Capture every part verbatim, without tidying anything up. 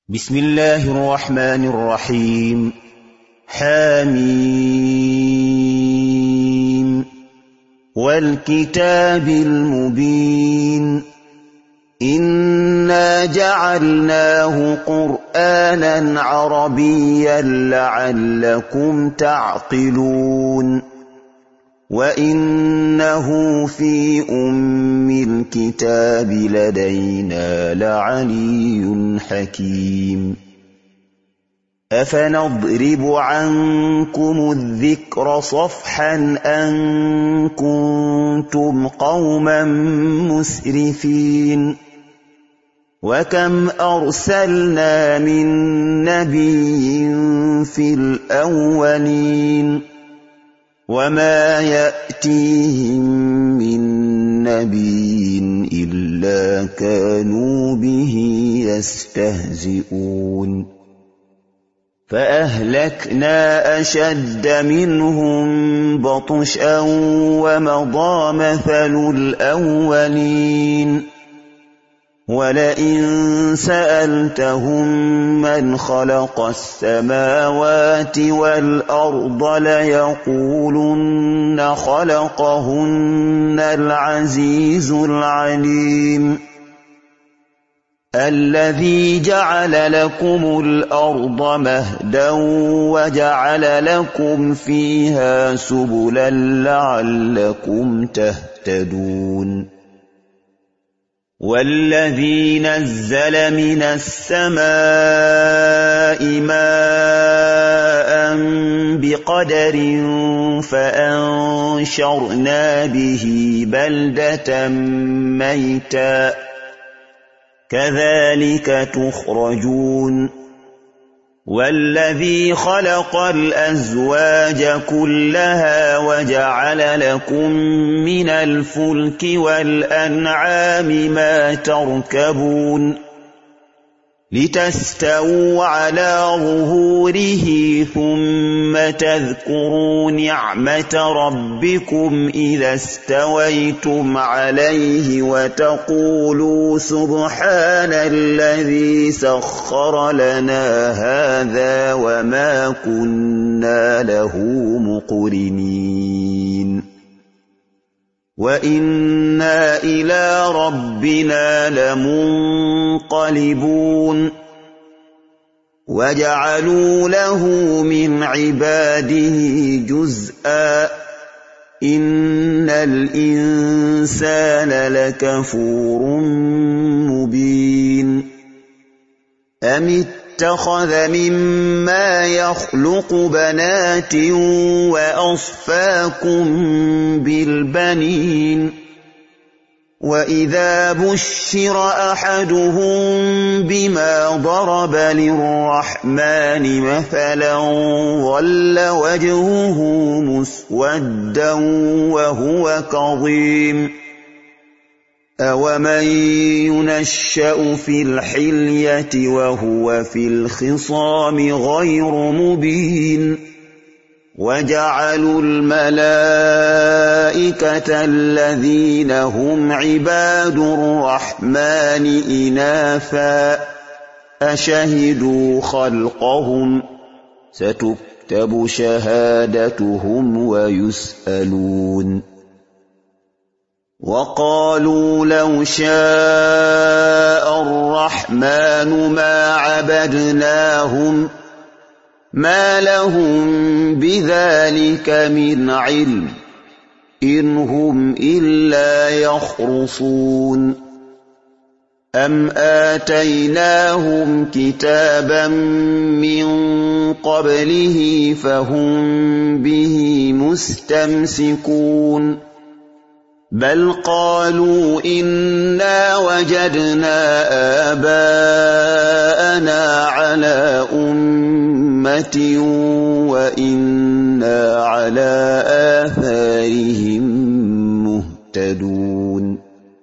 بسم الله الرحمن الرحيم. حميم والكتاب المبين إنا جعلناه قرآنا عربيا لعلكم تعقلون وإنه في أم الكتاب لدينا لعلي حكيم أفنضرب عنكم الذكر صفحا أن كنتم قوما مسرفين وكم أرسلنا من نبي في الأولين وما يأتيهم من نبي إلا كانوا به يستهزئون فأهلكنا أشد منهم بطشا ومضى مثل الأولين ولئن سألتهم من خلق السماوات والأرض ليقولن خلقهن العزيز العليم الذي جعل لكم الأرض مهدا وجعل لكم فيها سبلا لعلكم تهتدون والذي نزل من السماء ماء بقدر فأنشرنا به بلدة ميتا كذلك تخرجون والذي خلق الأزواج كلها وجعل لكم من الفلك والأنعام ما تركبون لتستووا على ظهوره ثم تذكروا نعمة ربكم إذا استويتم عليه وتقولوا سبحان الذي سخر لنا هذا وما كنا له مقرنين وإنا إلى ربنا لمنقلبون وجعلوا له من عباده جزءا إن الإنسان لكفور مبين أم اتخذ مما يخلق بنات وأصفاكم بالبنين وإذا بشر أحدهم بما ضرب للرحمن مثلا ظل وجهه مسودا وهو كظيم أومن ينشأ في الحلية وهو في الخصام غير مبين وجعلوا الملائكة الذين هم عباد الرحمن إناثا أشهدوا خلقهم ستكتب شهادتهم ويسألون وقالوا لو شاء الرحمن ما عبدناهم ما لهم بذلك من علم إن هم إلا يخرصون أم آتيناهم كتابا من قبله فهم به مستمسكون بل قالوا إنا وجدنا آباءنا على أمة وإنا على آثارهم مهتدون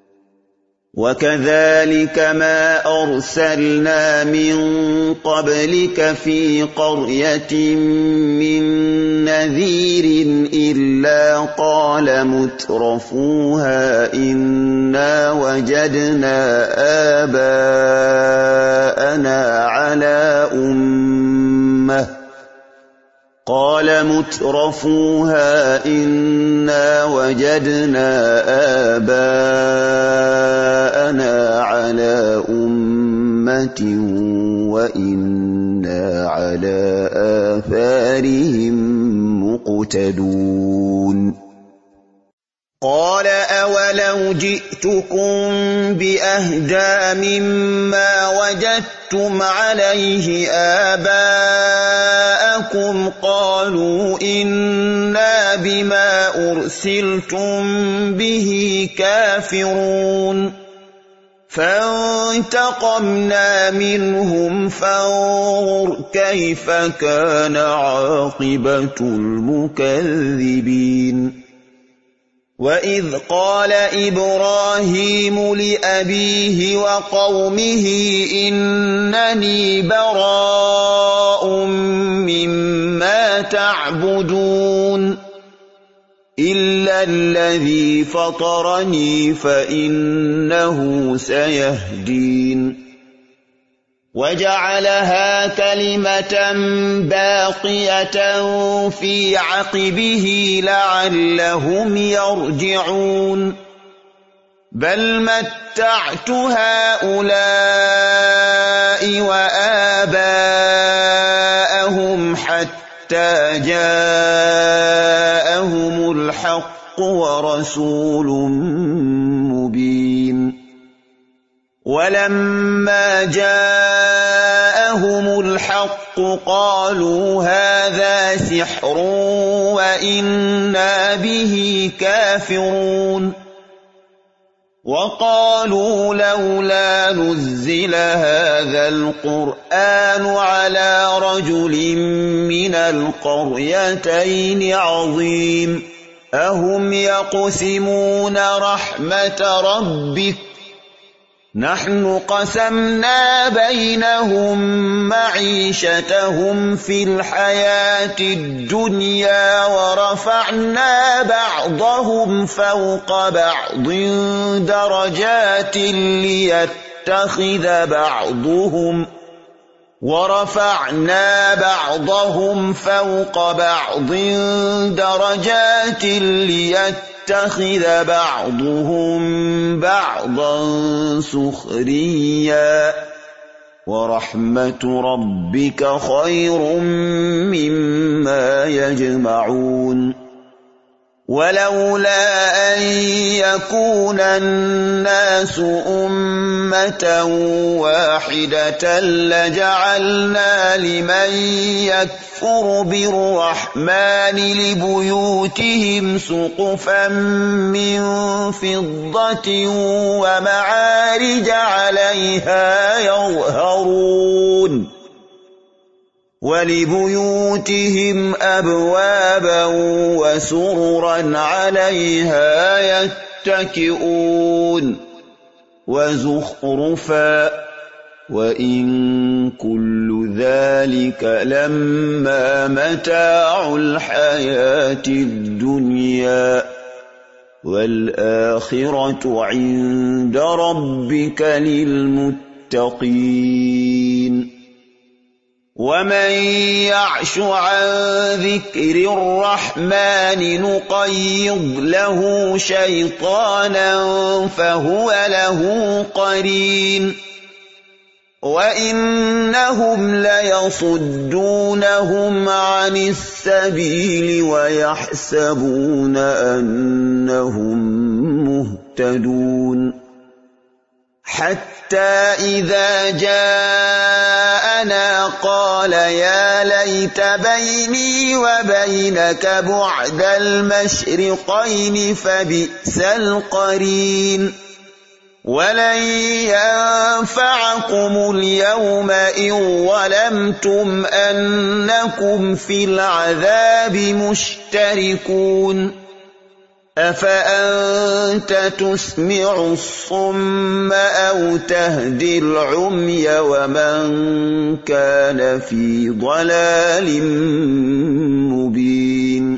وكذلك ما أرسلنا من قبلك في قرية من نذير إلا قال مترفوها إنا وجدنا آباءنا على أمة قال مترفوها إنا وجدنا آباءنا على أمة وإنا على آثارهم مقتدون قال أولو جئتكم بأهدى مما وجدتم عليه آباءكم قالوا إنا بما أرسلتم به كافرون فانتقمنا منهم فانظر كيف كان عاقبة المكذبين وإذ قال إبراهيم لأبيه وقومه إنني براء مما تعبدون إلا الذي فطرني فإنه سيهدين وجعلها كلمة باقية في عقبه لعلهم يرجعون بل متعت هؤلاء وآباءهم حتى جاءهم الحق ورسول مبين ولما جاءهم الحق قالوا هذا سحر وإنا به كافرون وقالوا لولا نزل هذا القرآن على رجل من القريتين عظيم أهم يقسمون رحمة ربك نحن قسمنا بينهم معيشتهم في الحياة الدنيا ورفعنا بعضهم فوق بعض درجات ليتخذ بعضهم ورفعنا بعضهم فوق بعض درجات ليتخذ بعضهم بعضا سخريا ورحمة ربك خير مما يجمعون ولولا أن يكون الناس أمة واحدة لجعلنا لمن يكفر بالرحمن لبيوتهم سقفا من فضة ومعارج عليها يظهرون ولبيوتهم أبوابا وسررا عليها يتكئون وزخرفا وإن كل ذلك لما متاع الحياة الدنيا والآخرة عند ربك للمتقين ومن يعش عن ذكر الرحمن نقيض له شيطانا فهو له قرين وإنهم ليصدونهم عن السبيل ويحسبون أنهم مهتدون حتى إذا جاءنا قال يا ليت بيني وبينك بعد المشرقين فبئس القرين ولن ينفعكم اليوم إن ظلمتم أنكم في العذاب مشتركون أفأنت تسمع الصم أو تهدي العمي ومن كان في ضلال مبين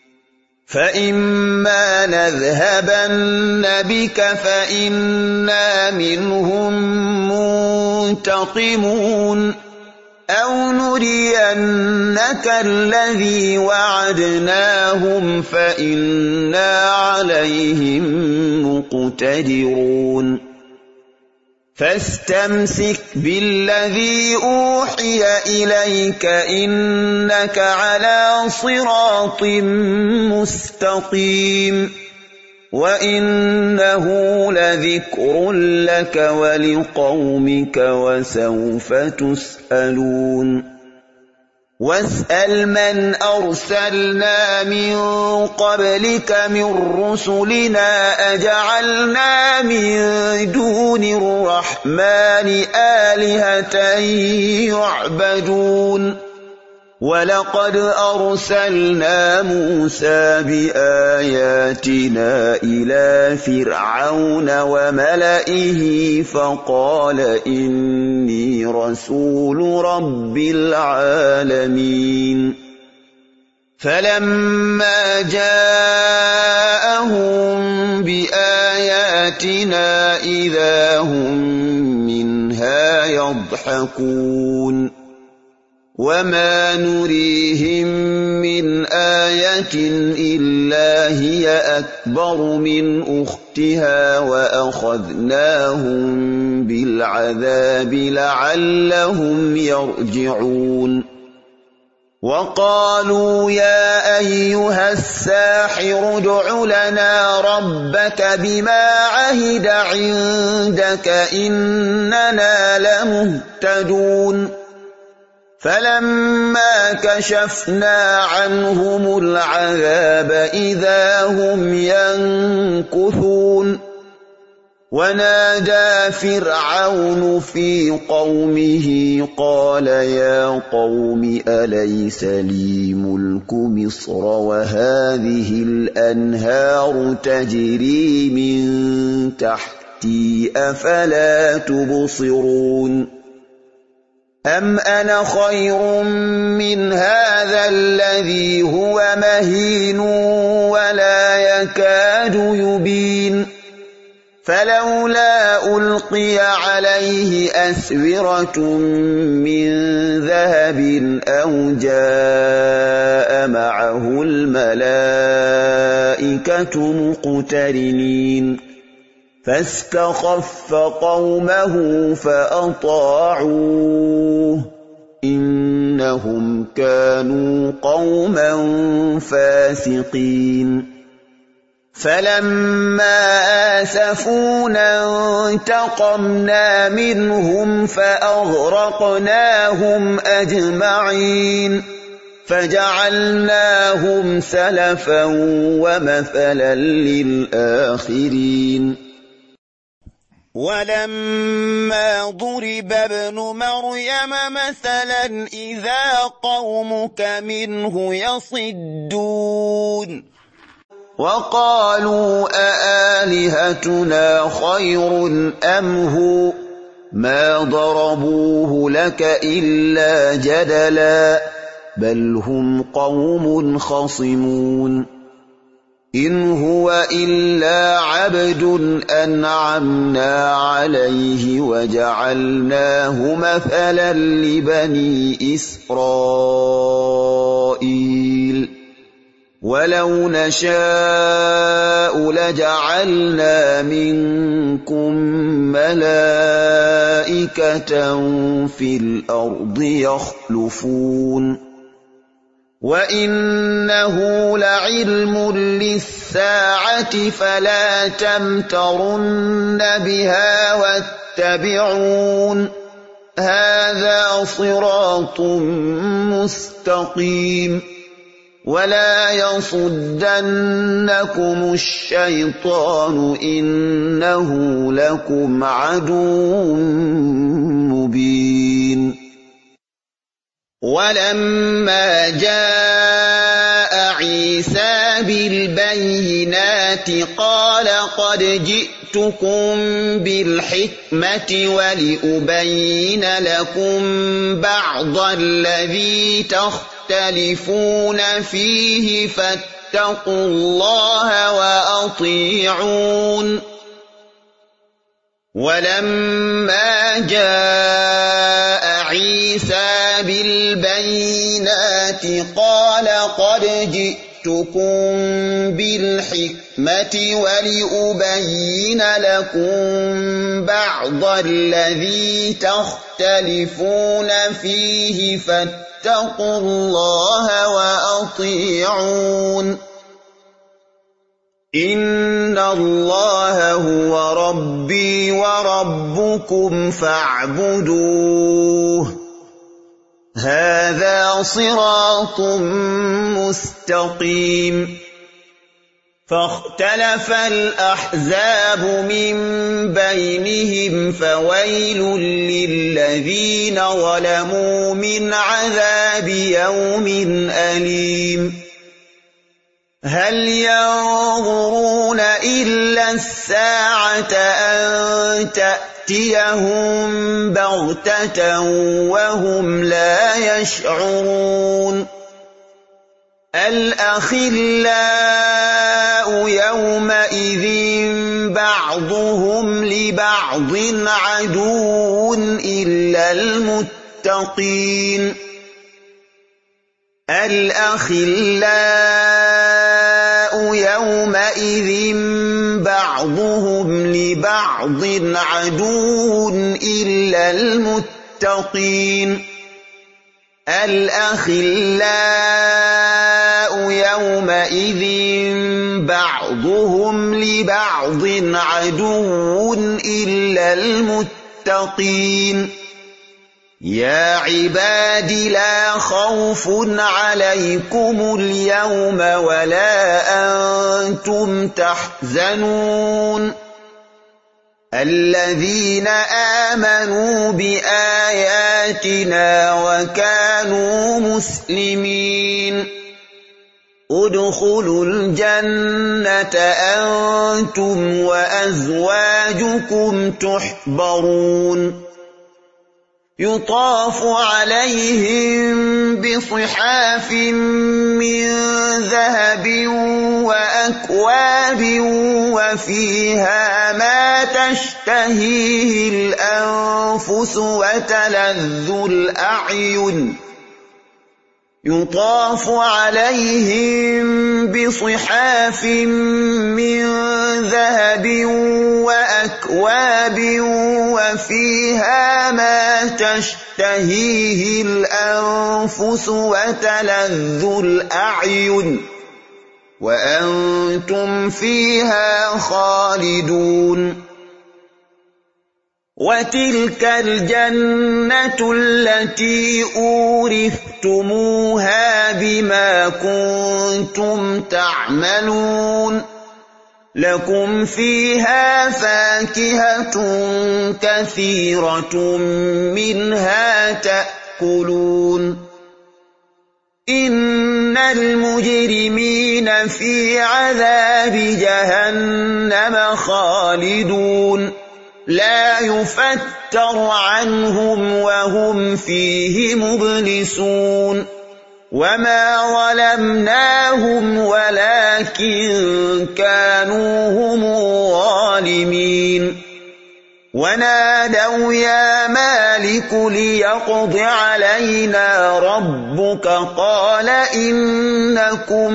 فإما نذهبن بك فإنا منهم منتقمون أَوْ نُرِيَنَّكَ الَّذِي وَعَدْنَاهُمْ فَإِنَّا عَلَيْهِم مُّقْتَدِرُونَ فَاسْتَمْسِكْ بِالَّذِي أُوحِيَ إِلَيْكَ إِنَّكَ عَلَىٰ صِرَاطٍ مُّسْتَقِيمٍ وَإِنَّهُ لَذِكْرٌ لَّكَ وَلِقَوْمِكَ وَسَوْفَ تُسْأَلُونَ وَاسْأَلْ مَنْ أَرْسَلْنَا مِن قَبْلِكَ مِن رُّسُلِنَا أَجَعَلْنَا مِن دُونِ الرَّحْمَٰنِ آلِهَةً يُعْبَدُونَ وَلَقَدْ أَرْسَلْنَا مُوسَىٰ بِآيَاتِنَا إِلَىٰ فِرْعَوْنَ وَمَلَئِهِ فَقَالَ إِنِّي رَسُولُ رَبِّ الْعَالَمِينَ فَلَمَّا جَاءَهُم بِآيَاتِنَا إِذَا هُم مِّنْهَا يَضْحَكُونَ وَمَا نُرِيهِم مِّنْ آيَةٍ إِلَّا هِيَ أَكْبَرُ مِنْ أُخْتِهَا وَأَخَذْنَاهُم بِالْعَذَابِ لَعَلَّهُمْ يَرْجِعُونَ وَقَالُوا يَا أَيُّهَ السَّاحِرُ ادْعُ لَنَا رَبَّكَ بِمَا عَهِدَ عِندَكَ إِنَّنَا لَمُهْتَدُونَ فَلَمَّا كَشَفْنَا عَنْهُمُ الْعَذَابَ إِذَا هُمْ يَنكُثُونَ وَنَادَىٰ فِرْعَوْنُ فِي قَوْمِهِ قَالَ يَا قَوْمِ أَلَيْسَ لِي مُلْكُ مِصْرَ وَهَٰذِهِ الْأَنْهَارُ تَجْرِي مِن تَحْتِي أَفَلَا تُبْصِرُونَ أَمْ أَنَا خَيْرٌ مِّنْ هَٰذَا الَّذِي هُوَ مَهِينٌ وَلَا يَكَادُ يُبِينُ فَلَوْلَا أُلْقِيَ عَلَيْهِ أَسْوِرَةٌ مِّن ذَهَبٍ أَوْ جَاءَ مَعَهُ الْمَلَائِكَةُ مُقْتَرِنِينَ فَاسْتَخَفَّ قَوْمَهُ فَأَطَاعُوهُ إِنَّهُمْ كَانُوا قَوْمًا فَاسِقِينَ فَلَمَّا آسَفُونَا انتَقَمْنَا مِنْهُمْ فَأَغْرَقْنَاهُمْ أَجْمَعِينَ فَجَعَلْنَاهُمْ سَلَفًا وَمَثَلًا لِّلْآخِرِينَ وَلَمَّا ضُرِبَ ابْنُ مَرْيَمَ مَثَلًا إِذَا قَوْمُكَ مِنْهُ يَصِدُّونَ وَقَالُوا أَآلِهَتُنَا خَيْرٌ أَمْ هُوَ مَا ضَرَبُوهُ لَكَ إِلَّا جَدَلًا بَلْ هُمْ قَوْمٌ خَصِمُونَ إِنْ هُوَ إِلَّا عَبْدٌ أَنْعَمْنَا عَلَيْهِ وَجَعَلْنَاهُ مَثَلًا لِّبَنِي إِسْرَائِيلَ وَلَوْ نَشَاءُ لَجَعَلْنَا مِنكُم مَّلَائِكَةً فِي الْأَرْضِ يَخْلُفُونَ وَإِنَّهُ لَعِلْمٌ لِّلسَّاعَةِ فَلَا تَمْتَرُنَّ بِهَا وَاتَّبِعُونِ هَٰذَا صِرَاطٌ مُّسْتَقِيمٌ وَلَا يَصُدَّنَّكُمُ الشَّيْطَانُ إِنَّهُ لَكُمْ عَدُوٌّ مُّبِينٌ وَلَمَّا جَاءَ عِيسَىٰ بِالْبَيِّنَاتِ قَالَ قَدْ جِئْتُكُم بِالْحِكْمَةِ وَلِأُبَيِّنَ لَكُم بَعْضَ الَّذِي تَخْتَلِفُونَ فِيهِ فَاتَّقُوا اللَّهَ وَأَطِيعُونِ وَلَمَّا جَاءَ عِيسَىٰ بالبينات قال قد جئتكم بالحكمة ولأبين لكم بعض الذي تختلفون فيه فاتقوا الله وأطيعون إن الله هو ربي وربكم فاعبدوه هذا صراط مستقيم فاختلف الأحزاب من بينهم فويل للذين ظلموا من عذاب يوم أليم هل ينظرون إلا الساعة أن تأتيهم بغتة وهم لا يشعرون الأخلاء يومئذ بعضهم لبعض عدو إلا المتقين الأخلاء يومئذ بعضهم لبعض عدو إلا المتقين الأخلاء يومئذ بعضهم لبعض عدو إلا المتقين يا عباد لا خوف عليكم اليوم ولا أنتم تحزنون الذين آمنوا بآياتنا وكانوا مسلمين ادخلوا الجنة أنتم وأزواجكم تحبرون يطاف عليهم بصحاف من ذهب وأكواب وفيها ما تشتهيه الأنفس وتلذ الأعين يطاف عليهم بصحاف من ذهب وأكواب وفيها ما تشتهيه الأنفس وتلذ الأعين وأنتم فيها خالدون وتلك الجنة التي أورثتموها بما كنتم تعملون لكم فيها فاكهة كثيرة منها تأكلون إن المجرمين في عذاب جهنم خالدون لا يفتر عنهم وهم فيه مبلسون وما ظلمناهم ولكن كانوا هم الظالمين ونادوا يا مالك ليقض علينا ربك قال إنكم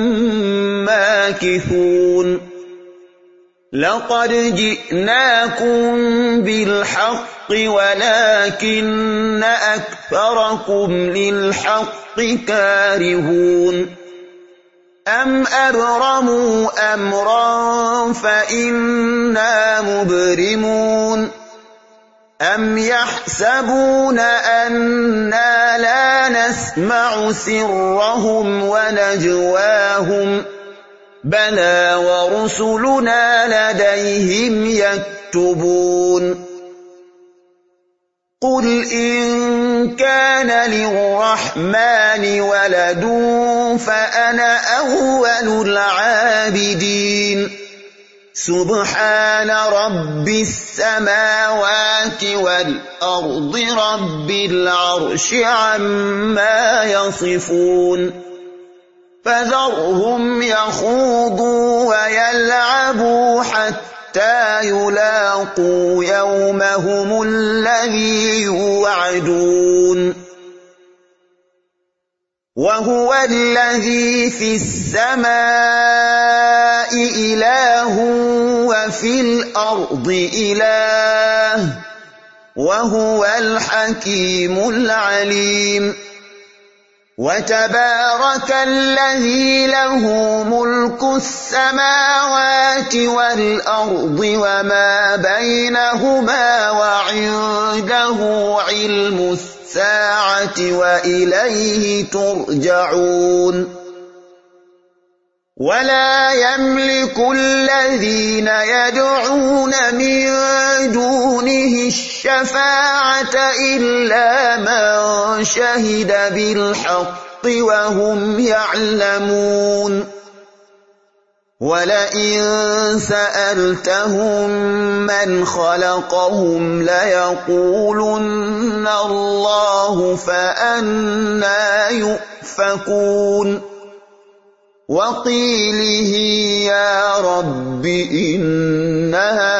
ماكثون لقد جئناكم بالحق ولكن أكثركم للحق كارهون أم أبرموا أمرا فإنا مبرمون أم يحسبون أنا لا نسمع سرهم ونجواهم بلى ورسلنا لديهم يكتبون قل إن كان للرحمن ولد فأنا أول العابدين سبحان رب السماوات والأرض رب العرش عما يصفون فذرهم يخوضوا ويلعبوا حتى يلاقوا يومهم الذي يوعدون وهو الذي في السماء إله وفي الأرض إله وهو الحكيم العليم وتبارك الذي له ملك السماوات والأرض وما بينهما وعنده علم الساعة وإليه ترجعون ولا يملك الذين يدعون من دونه الشفاعة إلا من شهد بالحق وهم يعلمون ولئن سألتهم من خلقهم ليقولن الله فأنى يؤفكون وقيله يا رب إن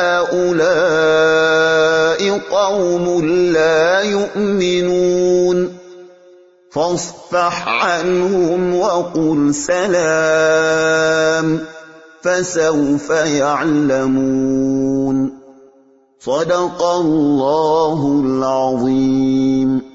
هؤلاء قوم لا يؤمنون فاصفح عنهم وقل سلام فسوف يعلمون صدق الله العظيم.